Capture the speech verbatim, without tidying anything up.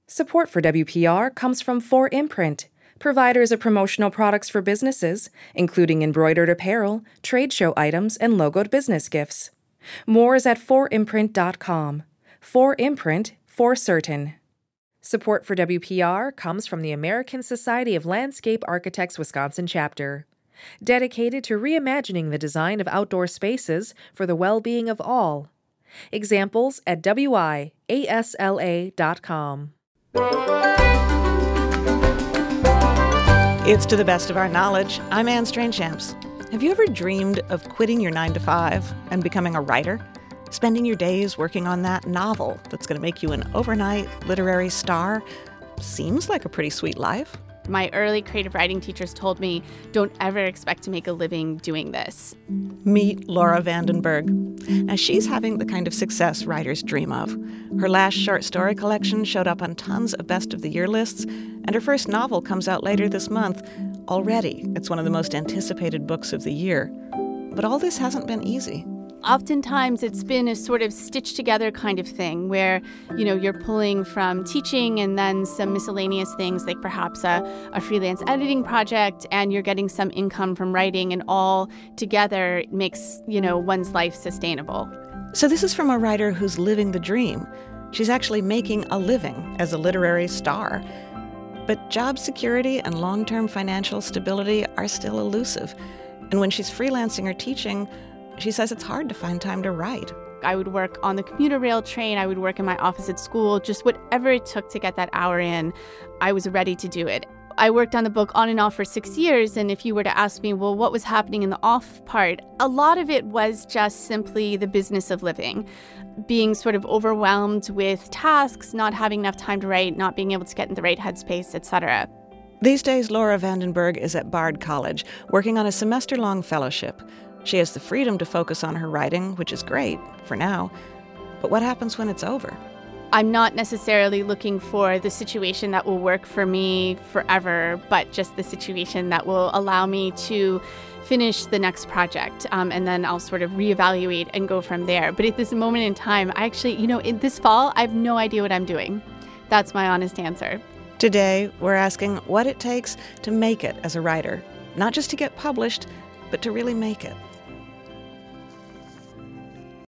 Support for W P R comes from four imprint, providers of promotional products for businesses, including embroidered apparel, trade show items, and logoed business gifts. More is at four imprint dot com. four imprint, for certain. Support for W P R comes from the American Society of Landscape Architects Wisconsin chapter, dedicated to reimagining the design of outdoor spaces for the well-being of all. Examples at W I A S L A dot com. It's To the Best of Our Knowledge. I'm Anne Strainchamps. Have you ever dreamed of quitting your nine to five and becoming a writer? Spending your days working on that novel that's going to make you an overnight literary star? Seems like a pretty sweet life. My early creative writing teachers told me, don't ever expect to make a living doing this. Meet Laura van den Berg. Now, she's having the kind of success writers dream of. Her last short story collection showed up on tons of best of the year lists, and her first novel comes out later this month. Already, it's one of the most anticipated books of the year. But all this hasn't been easy. Oftentimes, it's been a sort of stitched together kind of thing where, you know, you're pulling from teaching and then some miscellaneous things like perhaps a, a freelance editing project, and you're getting some income from writing, and all together makes, you know, one's life sustainable. So this is from a writer who's living the dream. She's actually making a living as a literary star. But job security and long-term financial stability are still elusive. And when she's freelancing or teaching, she says it's hard to find time to write. I would work on the commuter rail train, I would work in my office at school, just whatever it took to get that hour in, I was ready to do it. I worked on the book on and off for six years, and if you were to ask me, well, what was happening in the off part, a lot of it was just simply the business of living. Being sort of overwhelmed with tasks, not having enough time to write, not being able to get in the right headspace, et cetera. These days, Laura van den Berg is at Bard College, working on a semester-long fellowship. She has the freedom to focus on her writing, which is great, for now. But what happens when it's over? I'm not necessarily looking for the situation that will work for me forever, but just the situation that will allow me to finish the next project. Um, and then I'll sort of reevaluate and go from there. But at this moment in time, I actually, you know, in this fall, I have no idea what I'm doing. That's my honest answer. Today, we're asking what it takes to make it as a writer. Not just to get published, but to really make it.